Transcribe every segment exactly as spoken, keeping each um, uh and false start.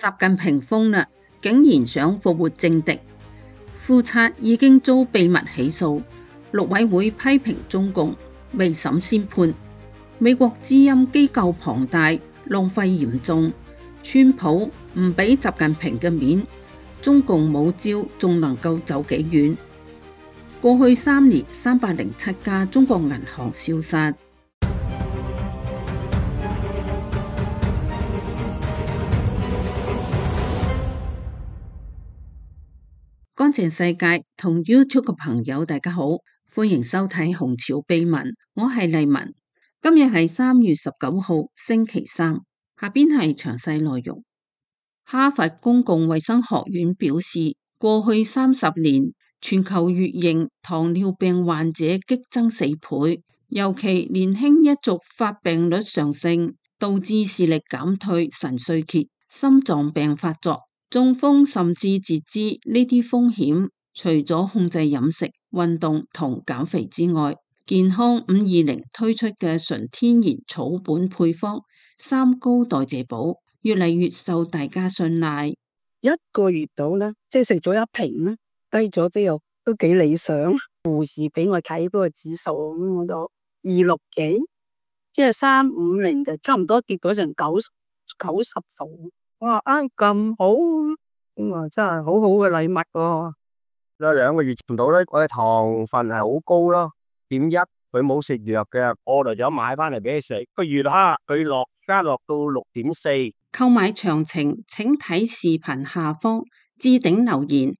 習近平瘋啦，竟然想復活政敵，副策已經遭秘密起訴，陸委會批評中共未審先判。美國知音機構龐大，浪費嚴重，川普唔俾習近平嘅面，中共冇招仲能夠走幾遠？過去三年三百零七家中國銀行消失。乾淨世界同 YouTube 嘅朋友大家好，歡迎收睇紅潮秘聞，我係麗文。今日係三月十九號星期三，下邊係詳細內容。哈佛公共衛生學院表示，過去三十年全球乙型糖尿病患者激增四倍，尤其年輕一族發病率上升，導致視力減退、腎衰竭、心臟病發作、中風甚至截肢呢啲風險，除咗控制飲食、運動同減肥之外，健康五二零推出嘅純天然草本配方三高代謝寶越嚟越受大家信賴。 一個月到啦，即係食咗一瓶啦，低咗都有都幾理想。護士俾我睇嗰個指數，咁我就二六幾，即係三五零就差唔多跌咗成九九十度。哇！啊咁好，哇真係好好嘅禮物喎。 有兩個月唔到咧，我嘅糖分係好高咯。點一佢冇食藥嘅，我就想買翻嚟俾佢食。個月哈佢落加落到六點四。 購買詳情請睇視頻下方置頂留言。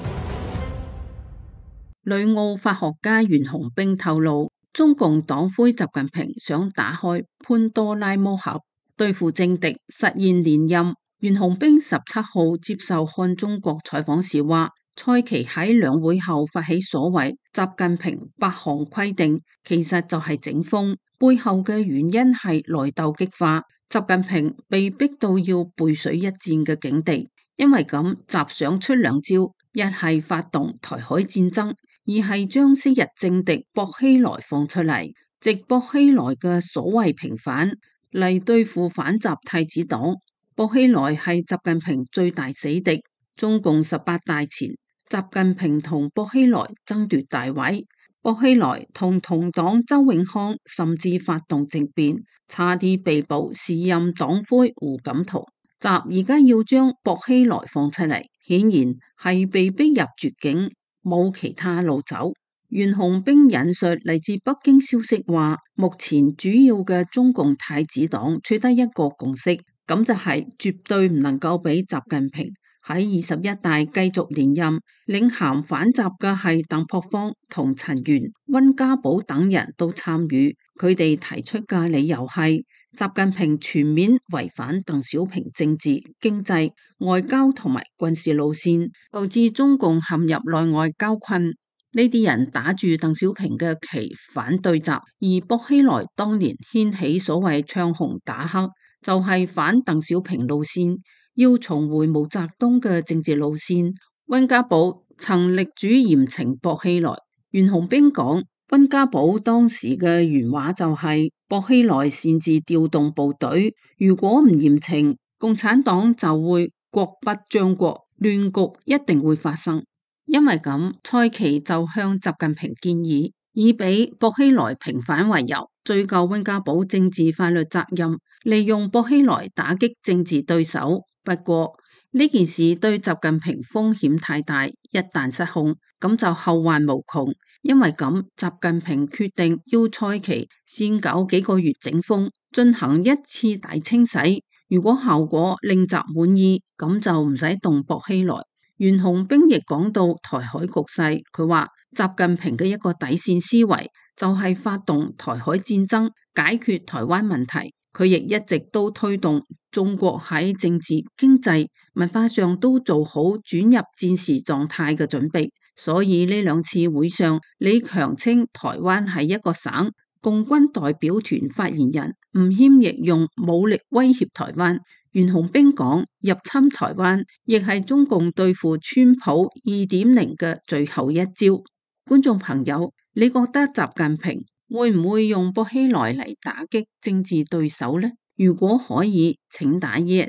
旅澳法學家袁洪兵透露，中共黨魁習近平想打開潘多拉魔盒，對付政敵，實現連任。袁洪兵十七號接受看中國採訪時話，蔡奇喺兩會後發起所謂習近平八項規定，其實就係整風，背後嘅原因係內鬥激化，習近平被逼到要背水一戰嘅境地。因為咁，習想出兩招，一係發動台海戰爭，二係將昔日政敵薄熙來放出嚟，藉薄熙來嘅所謂平反嚟對付反習太子黨。薄熙來係習近平最大死敵，中共十八大前，習近平同薄熙來爭奪大位，薄熙來同同黨周永康甚至發動政變，差啲被捕時任黨魁胡錦濤。習而家要將薄熙來放出嚟，顯然係被逼入絕境，冇其他路走。袁洪兵引述嚟自北京消息話，目前主要嘅中共太子黨取得一個共識，咁就係絕對唔能夠俾習近平喺二十一大繼續連任。領銜反習嘅係鄧樸方同陳元、溫家寶等人都參與，佢哋提出嘅理由係習近平全面違反鄧小平政治、經濟、外交同埋軍事路線，導致中共陷入內外交困。呢啲人打住鄧小平嘅旗反對習，而薄熙來當年掀起所謂唱紅打黑，就係反鄧小平路線，要重回毛澤東嘅政治路線。溫家寶曾力主嚴懲薄熙來。袁洪兵講，溫家寶當時嘅原話就係、是、薄熙來擅自調動部隊，如果唔嚴懲，共產黨就會國不張國，亂局一定會發生。因為咁，蔡奇就向習近平建議，以俾薄熙來平反為由，追究溫家寶政治法律責任，利用薄熙來打擊政治對手。不過呢件事對習近平風險太大，一旦失控，咁就後患無窮。因為咁，習近平決定要蔡奇先搞幾個月整風，進行一次大清洗。如果效果令習滿意，咁就唔使動薄熙來。袁洪兵亦講到台海局勢，佢話習近平嘅一個底線思維就係發動台海戰爭，解決台灣問題。佢亦一直都推動中國喺政治、經濟、文化上都做好轉入戰時狀態嘅準備。所以呢兩次會上，李強稱台灣係一個省，共軍代表團發言人吳謙亦用武力威脅台灣。袁洪兵講，入侵台灣亦係中共對付川普二點零嘅最後一招。觀眾朋友，你覺得習近平會唔會用薄熙來嚟打擊政治對手呢？如果可以，請打 yes。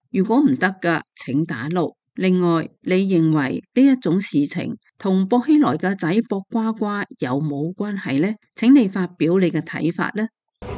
如果唔得㗎，請打六。另外，你認為呢一種事情同薄熙來嘅仔薄瓜瓜有冇關係呢？請你發表你嘅睇法呢。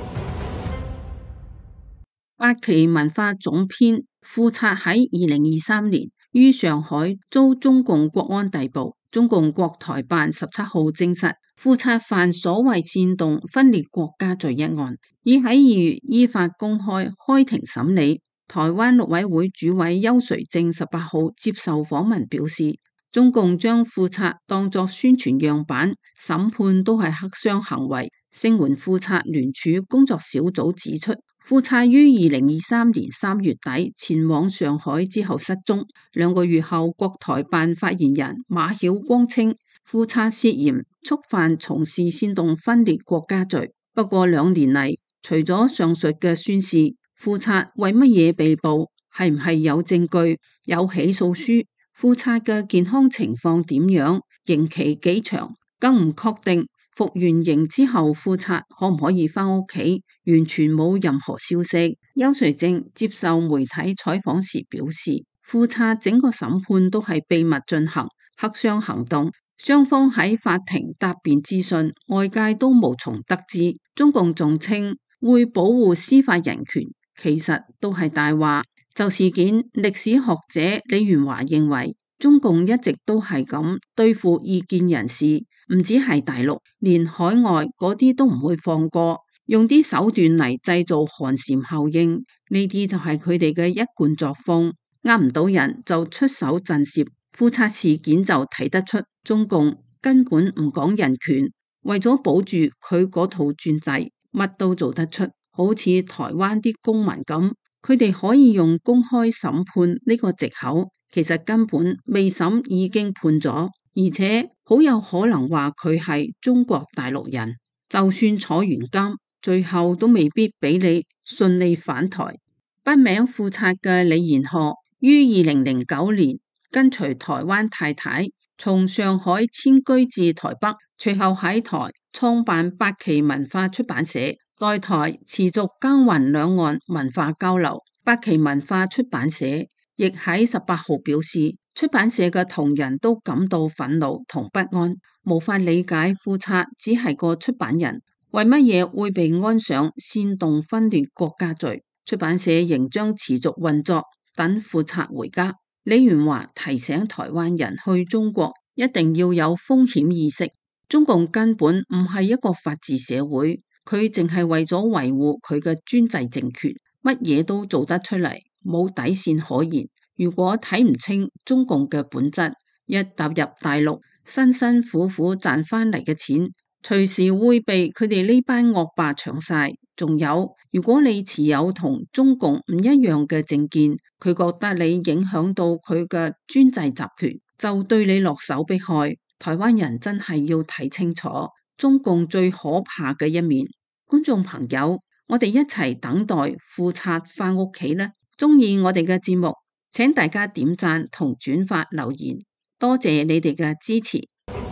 八旗文化總編庫察喺二零二三年於上海遭中共國安逮捕。中共國台辦十七號證實，庫察犯所謂煽動分裂國家罪一案，已喺二月依法公開開庭審理。台灣陸委會主委邱垂正十八號接受訪問表示，中共將庫察當作宣傳樣板，審判都係黑箱行為。聲援庫察聯署工作小組指出，庫察於二零二三年三月底前往上海之後失蹤，兩個月後國台辦發言人馬曉光稱，庫察涉嫌觸犯從事煽動分裂國家罪。不過兩年嚟，除咗上述嘅宣示，庫察為乜嘢被捕？係唔係有證據、有起訴書？庫察嘅健康情況點樣？刑期幾長？更唔確定服完刑之後庫察可唔可以返屋企？完全冇任何消息。邱垂正接受媒體採訪時表示，庫察整個審判都係秘密進行，黑箱行動，雙方喺法庭答辯資訊，外界都無從得知。中共仲稱會保護司法人權，其實都係大話。就事件，歷史學者李元華認為，中共一直都係咁對付異見人士，唔止係大陸，連海外嗰啲都唔會放過，用啲手段嚟製造寒蟬效應，呢啲就係佢哋嘅一貫作風，呃唔到人就出手震懾。庫察事件就睇得出，中共根本唔講人權，為咗保住佢嗰套專制，乜都做得出，好似台灣啲公民咁，佢哋可以用公開審判呢個藉口，其實根本未審已經判咗，而且好有可能話佢係中國大陸人，就算坐完監，最後都未必俾你順利返台。筆名庫察嘅李延賀於二零零九年跟隨台灣太太從上海遷居至台北，隨後喺台創辦八旗文化出版社，在台持續耕耘兩岸文化交流。八旗文化出版社亦喺十八號表示，出版社嘅同仁都感到憤怒同不安，無法理解庫察只係個出版人，為乜嘢會被安上煽動分裂國家罪。出版社仍將持續運作，等庫察回家。李元華提醒台灣人去中國一定要有風險意識，中共根本唔係一個法治社會，佢淨係為咗維護佢嘅專制政權，乜嘢都做得出嚟，冇底線可言。如果睇唔清中共嘅本質，一踏入大陸，辛辛苦苦賺翻嚟嘅錢，隨時會被佢哋呢班惡霸搶晒。仲有，如果你持有同中共唔一樣嘅政見，佢覺得你影響到佢嘅專制集權，就對你落手迫害。台灣人真係要睇清楚中共最可怕嘅一面。觀眾朋友，我哋一齊等待庫察返屋企啦！鍾意我哋嘅節目，請大家點讚同轉發留言，多謝你哋嘅支持。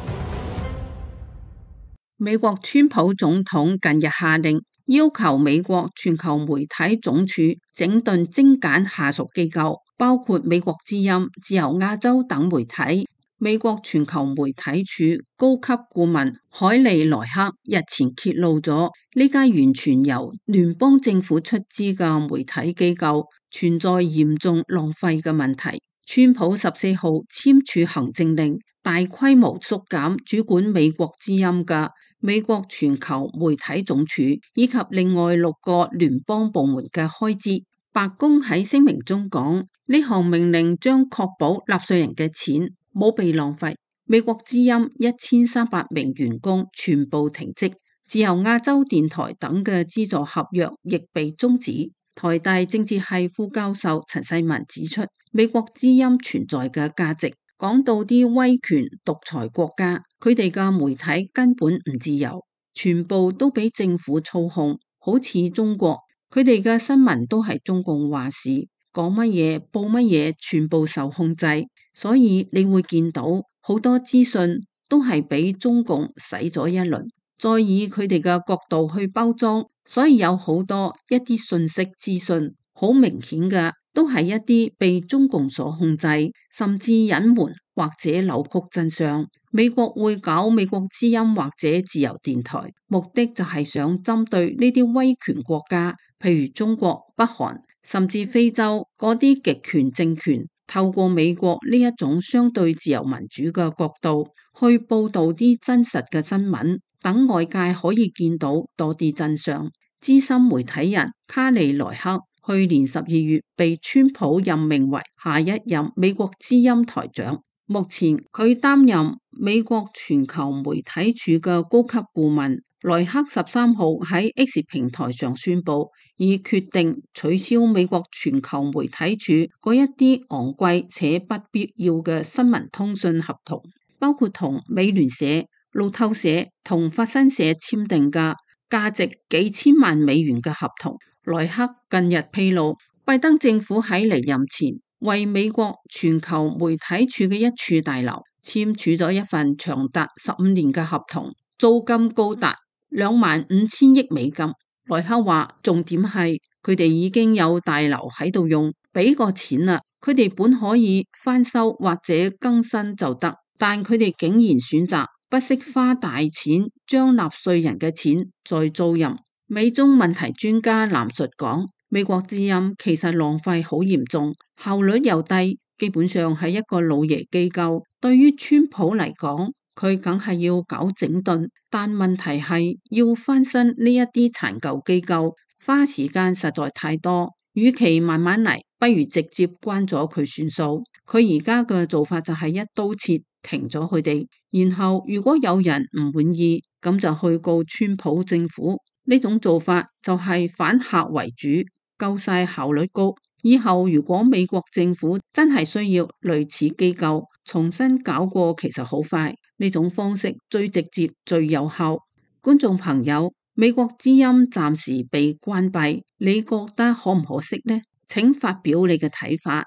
美國川普總統近日下令，要求美國全球媒體總署整頓精簡下屬機構，包括美國之音、自由亞洲等媒體。美國全球媒體處高級顧問海利萊克日前揭露咗呢家完全由聯邦政府出資嘅媒體機構存在嚴重浪費嘅問題。川普十四號簽署行政令，大規模縮減主管美國之音嘅美國全球媒體總署以及另外六個聯邦部門嘅開支。白宮喺聲明中講，呢項命令將確保納稅人嘅錢冇被浪費。美國之音一千三百名員工全部停職，自由亞洲電台等嘅資助合約亦被終止。台大政治系副教授陳世文指出，美國之音存在嘅價值，講到啲威權獨裁國家，佢哋嘅媒體根本唔自由，全部都俾政府操控，好似中國，佢哋嘅新聞都係中共話事，講乜嘢報乜嘢，全部受控制。所以你會見到好多資訊都係俾中共洗咗一輪，再以佢哋嘅角度去包裝，所以有好多一啲信息資訊好明顯嘅都都係一啲被中共所控制，甚至隱瞞或者扭曲真相。美國會搞美國之音或者自由電台，目的就係想針對呢啲威權國家，譬如中國、北韓，甚至非洲嗰啲極權政權，透過美國呢一種相對自由民主嘅角度去報道啲真實嘅新聞，等外界可以見到多啲真相。資深媒體人卡利萊克去年十二月被川普任命為下一任美國之音台長，目前佢擔任美國全球媒體處嘅高級顧問。萊克十三號喺 X 平台上宣布，已決定取消美國全球媒體處嗰一啲昂貴且不必要嘅新聞通訊合同，包括同美聯社、路透社同法新社簽訂嘅價值幾千萬美元嘅合同。萊克近日披露，拜登政府喺離任前為美國全球媒體處嘅一處大樓簽署咗一份長達十五年嘅合同，租金高達兩萬五千億美金。萊克話，重點係佢哋已經有大樓喺度用，俾個錢啦，佢哋本可以翻修或者更新就得，但佢哋竟然選擇不惜花大錢將納稅人嘅錢再租賃。美中問題專家藍述講，美國之音其實浪費好嚴重，效率又低，基本上係一個老爺機構。對於川普嚟講，佢梗係要搞整頓，但問題係要翻新呢一啲殘舊機構，花時間實在太多。與其慢慢嚟，不如直接關咗佢算數。佢而家嘅做法就係一刀切停咗佢哋，然後如果有人唔滿意，咁就去告川普政府。呢種做法就係反客為主，夠晒效率高。以後如果美國政府真係需要類似機構重新搞過，其實好快。呢種方式最直接、最有效。觀眾朋友，美國之音暫時被關閉，你覺得可唔可惜呢？請發表你嘅睇法。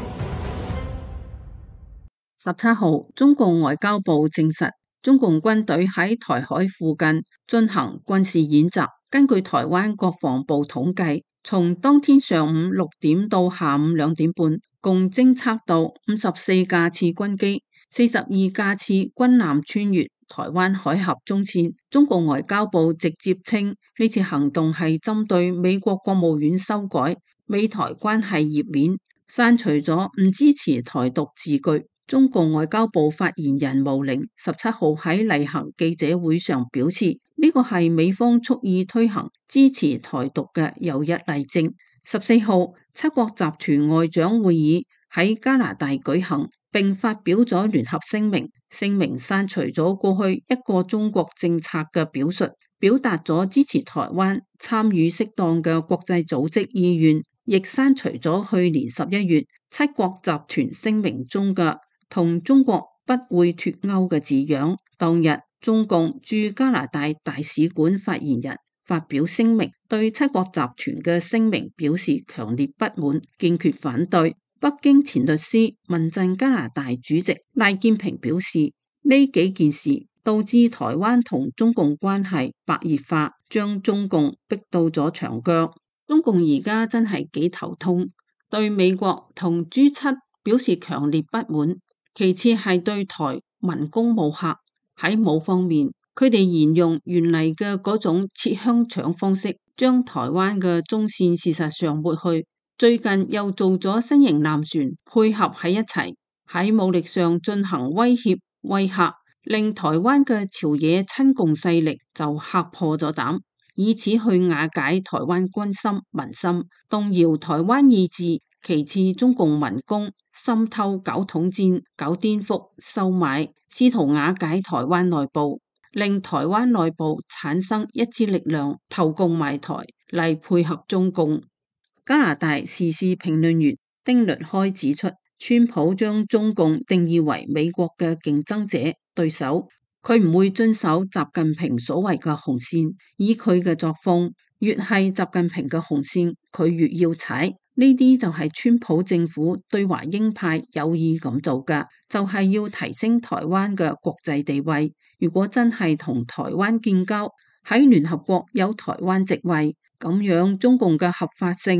十七號，中共外交部證實，中共軍隊喺台海附近進行軍事演習。根據台灣國防部統計，從當天上午六點到下午兩點半，共偵測到五十四架次軍機、四十二架次軍艦穿越台灣海峽中線。中共外交部直接稱，呢次行動係針對美國國務院修改美台關係頁面，刪除咗唔支持台獨字句。中共外交部發言人毛寧十七號喺例行記者會上表示，呢個係美方蓄意推行支持台獨嘅又一例證。十四號，七國集團外長會議喺加拿大舉行，並發表咗聯合聲明。聲明刪除咗過去一個中國政策嘅表述，表達咗支持台灣參與適當嘅國際組織意願，亦刪除咗去年十一月七國集團聲明中嘅同中國不會脫鈎嘅字樣。當日，中共駐加拿大大使館發言人發表聲明，對七國集團嘅聲明表示強烈不滿，堅決反對。北京前律師、民陣加拿大主席賴建平表示，呢幾件事導致台灣同中共關係白熱化，將中共逼到咗牆角。中共而家真係幾頭痛，對美國同 G 七表示強烈不滿。其次係對台文攻武嚇，喺武方面，佢哋沿用原嚟嘅嗰種切香腸方式，將台灣嘅中線事實上抹去。最近又做咗新型艦船配合喺一齊，喺武力上進行威脅威嚇，令台灣嘅朝野親共勢力就嚇破咗膽，以此去瓦解台灣軍心民心，動搖台灣意志。其次，中共民工滲透搞統戰、搞顛覆、收買，試圖瓦解台灣內部，令台灣內部產生一支力量投共賣台嚟配合中共。加拿大時事評論員丁律開指出，川普將中共定義為美國嘅競爭者對手，佢唔會遵守習近平所謂嘅紅線，以佢嘅作風，越係習近平嘅紅線，佢越要踩。呢啲就係川普政府對華鷹派有意咁做㗎，就係要提升台灣嘅國際地位。如果真係同台灣建交，喺聯合國有台灣席位，咁樣中共嘅合法性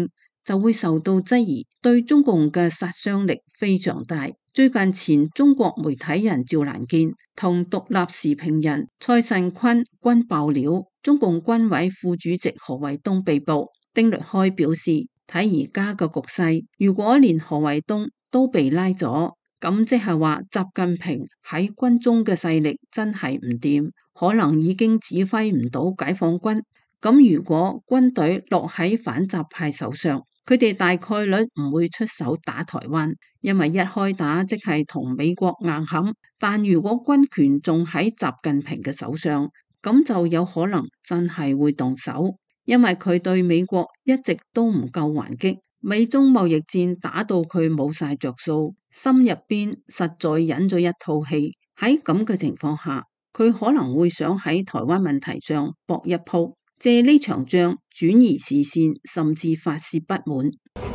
就會受到質疑，對中共嘅殺傷力非常大。最近前中國媒體人趙蘭健同獨立時評人蔡慎坤均爆料，中共軍委副主席何衛東被捕。丁律開表示，睇而家嘅局勢，如果連何衛東都被拉咗，咁即係話習近平喺軍中嘅勢力真係唔掂，可能已經指揮唔到解放軍。咁如果軍隊落喺反習派手上，佢哋大概率唔會出手打台灣，因為一開打即係同美國硬撼。但如果軍權仲喺習近平嘅手上，咁就有可能真係會動手，因為佢對美國一直都唔夠還擊。美中貿易戰打到佢冇晒着數，心入邊實在忍咗一套氣。喺咁嘅情況下，佢可能會想喺台灣問題上搏一鋪，借呢場仗轉移視線，甚至發洩不滿。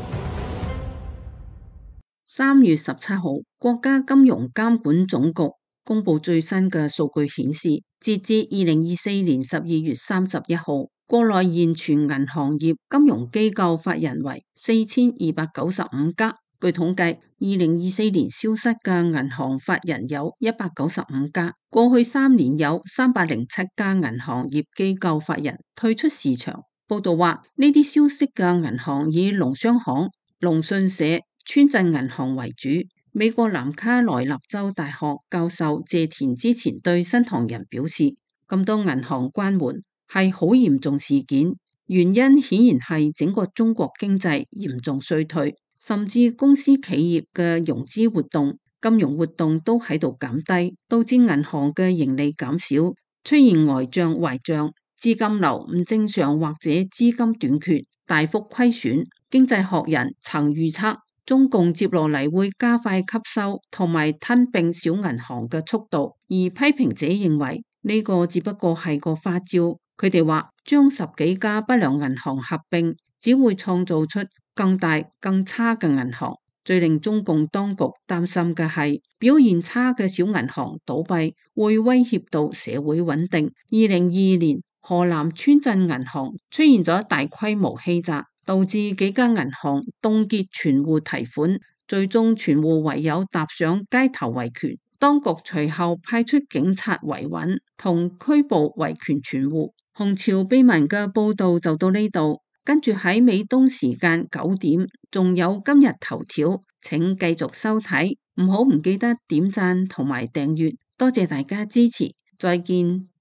三月十七號，國家金融監管總局公布最新嘅數據顯示，截至二零二四年十二月三十一號，國內現存銀行業金融機構法人為四千二百九十五家。據統計，二零二四年消失嘅銀行法人有一百九十五家。過去三年有三百零七家銀行業機構法人退出市場。報道話，呢啲消息嘅銀行以農商行、農信社、村鎮銀行為主。美國南卡羅來納州大學教授謝田之前對新唐人表示，咁多銀行關門係好嚴重事件，原因顯然係整個中國經濟嚴重衰退，甚至公司企業嘅融資活動、金融活動都喺度減低，導致銀行嘅盈利減少，出現呆賬壞賬、資金流唔正常或者資金短缺、大幅虧損。經濟學人曾預測，中共接落嚟會加快吸收同埋吞併小銀行嘅速度，而批評者認為呢個只不過係個花招。佢哋話，將十幾家不良銀行合併，只會創造出更大更差嘅銀行。最令中共當局擔心嘅係，表現差嘅小銀行倒閉會威脅到社會穩定。二零二二年，河南村鎮銀行出現咗大規模欺詐，導致幾家銀行凍結存戶提款，最終存戶唯有踏上街頭維權。當局隨後派出警察維穩同拘捕維權存戶。紅潮秘聞嘅報道就到呢度，跟住喺美東時間九點，仲有今日頭條，請繼續收睇，唔好唔記得點讚同埋訂閱，多謝大家支持，再見。